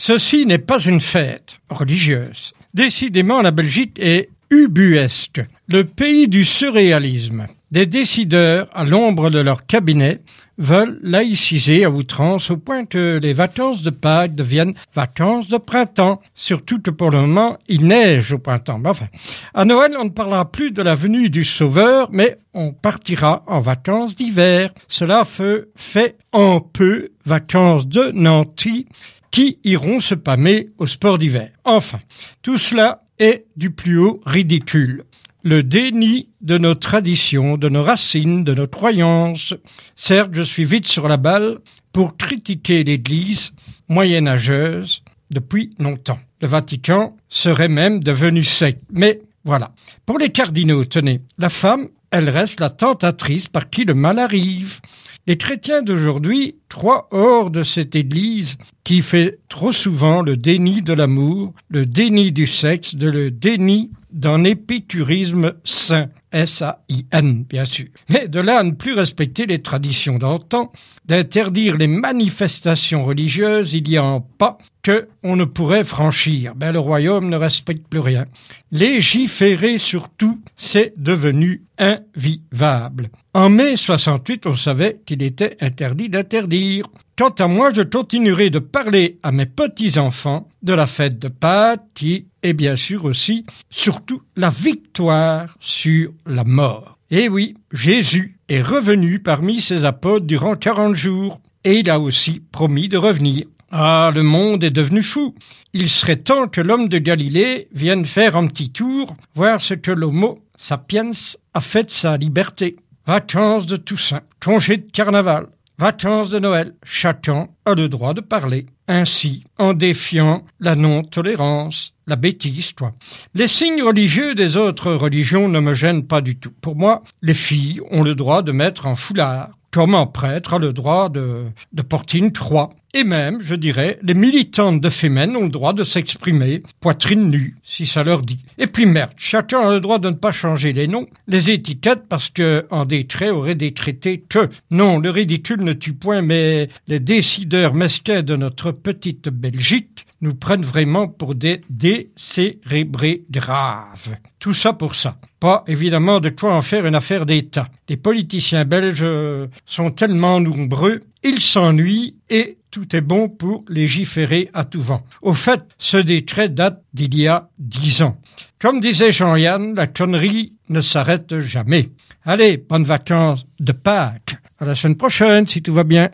Ceci n'est pas une fête religieuse. Décidément, la Belgique est ubuesque, le pays du surréalisme. Des décideurs, à l'ombre de leur cabinet, veulent laïciser à outrance au point que les vacances de Pâques deviennent vacances de printemps. Surtout que pour le moment, il neige au printemps. Enfin, à Noël, on ne parlera plus de la venue du Sauveur, mais on partira en vacances d'hiver. Cela fait un peu vacances de nantis qui iront se pâmer au sport d'hiver. Enfin, tout cela est du plus haut ridicule. Le déni de nos traditions, de nos racines, de nos croyances. Certes, je suis vite sur la balle pour critiquer l'Église moyenâgeuse depuis longtemps. Le Vatican serait même devenu secte. Mais voilà. Pour les cardinaux, tenez, la femme, elle reste la tentatrice par qui le mal arrive. Les chrétiens d'aujourd'hui croient hors de cette Église qui fait trop souvent le déni de l'amour, le déni du sexe, le déni d'un épicurisme sain, S-A-I-N, bien sûr. Mais de là à ne plus respecter les traditions d'antan, d'interdire les manifestations religieuses, il y a un pas que on ne pourrait franchir. Le royaume ne respecte plus rien. Légiférer surtout, c'est devenu invivable. En mai 68, on savait qu'il était interdit d'interdire. Quant à moi, je continuerai de parler à mes petits-enfants de la fête de Pâques qui est bien sûr aussi, surtout, la victoire sur la mort. Et oui, Jésus est revenu parmi ses apôtres durant 40 jours et il a aussi promis de revenir. Ah, le monde est devenu fou. Il serait temps que l'homme de Galilée vienne faire un petit tour, voir ce que l'homo sapiens a fait de sa liberté. Vacances de Toussaint, congé de carnaval, vacances de Noël, chacun a le droit de parler. Ainsi, en défiant la non-tolérance, la bêtise, quoi. Les signes religieux des autres religions ne me gênent pas du tout. Pour moi, les filles ont le droit de mettre un foulard, comme un prêtre a le droit de porter une croix. Et même, je dirais, les militantes de Femen ont le droit de s'exprimer, poitrine nue, si ça leur dit. Et puis merde, chacun a le droit de ne pas changer les noms, les étiquettes, parce que un décret aurait décrété que. Non, le ridicule ne tue point, mais les décideurs mesquins de notre petite Belgique nous prennent vraiment pour des décérébrés graves. Tout ça pour ça. Pas évidemment de quoi en faire une affaire d'État. Les politiciens belges sont tellement nombreux, ils s'ennuient et tout est bon pour légiférer à tout vent. Au fait, ce décret date d'il y a 10 ans. Comme disait Jean-Yann, la connerie ne s'arrête jamais. Allez, bonnes vacances de Pâques. À la semaine prochaine, si tout va bien.